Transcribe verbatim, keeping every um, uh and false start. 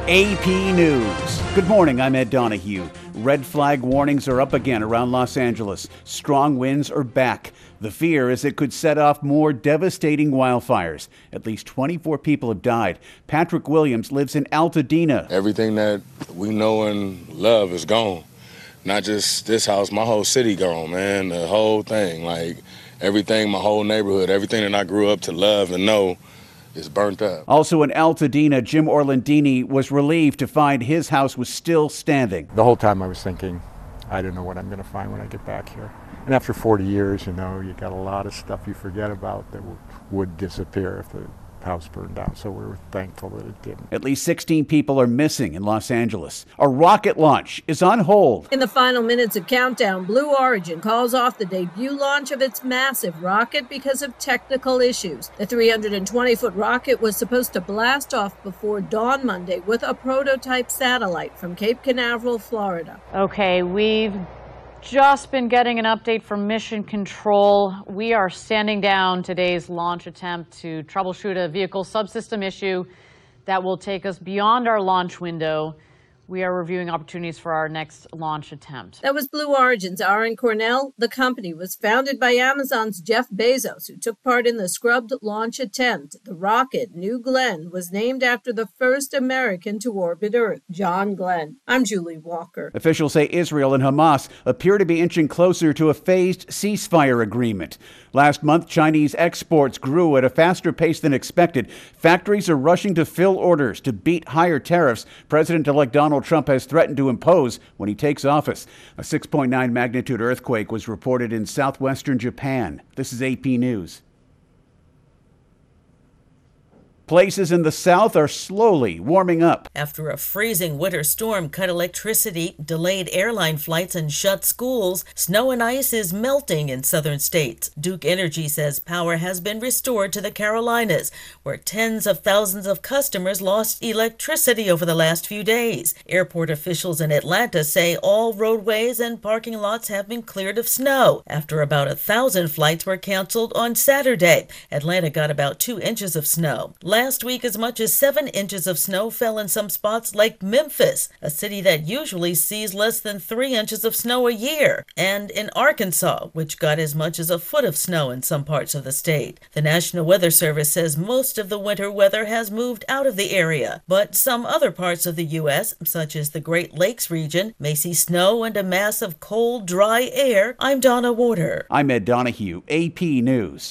A P News. Good morning, I'm Ed Donahue. Red flag warnings are up again around Los Angeles. Strong winds are back. The fear is it could set off more devastating wildfires. At least twenty-four people have died. Patrick Williams lives in Altadena. Everything that we know and love is gone. Not just this house, my whole city gone, man. The whole thing, like everything, my whole neighborhood, everything that I grew up to love and know is burnt up. Also in Altadena, Jim Orlandini was relieved to find his house was still standing. The whole time I was thinking, I don't know what I'm going to find when I get back here. And after forty years, you know, you got a lot of stuff you forget about that w- would disappear if the house burned down. So we were thankful that it didn't. At least sixteen people are missing in Los Angeles. A rocket launch is on hold. In the final minutes of countdown, Blue Origin calls off the debut launch of its massive rocket because of technical issues. The three hundred twenty foot rocket was supposed to blast off before dawn Monday with a prototype satellite from Cape Canaveral, Florida. Okay, we've just been getting an update from Mission Control. We are standing down today's launch attempt to troubleshoot a vehicle subsystem issue that will take us beyond our launch window. We are reviewing opportunities for our next launch attempt. That was Blue Origin's Aaron Cornell. The company was founded by Amazon's Jeff Bezos, who took part in the scrubbed launch attempt. The rocket, New Glenn, was named after the first American to orbit Earth, John Glenn. I'm Julie Walker. Officials say Israel and Hamas appear to be inching closer to a phased ceasefire agreement. Last month, Chinese exports grew at a faster pace than expected. Factories are rushing to fill orders to beat higher tariffs President-elect Donald Trump has threatened to impose when he takes office. A six point nine magnitude earthquake was reported in southwestern Japan. This is A P News. Places in the south are slowly warming up. After a freezing winter storm cut electricity, delayed airline flights, and shut schools, snow and ice is melting in southern states. Duke Energy says power has been restored to the Carolinas, where tens of thousands of customers lost electricity over the last few days. Airport officials in Atlanta say all roadways and parking lots have been cleared of snow after about a thousand flights were canceled on Saturday. Atlanta got about two inches of snow. Last week, as much as seven inches of snow fell in some spots like Memphis, a city that usually sees less than three inches of snow a year, and in Arkansas, which got as much as a foot of snow in some parts of the state. The National Weather Service says most of the winter weather has moved out of the area, but some other parts of the U S, such as the Great Lakes region, may see snow and a mass of cold, dry air. I'm Donna Warder. I'm Ed Donahue, A P News.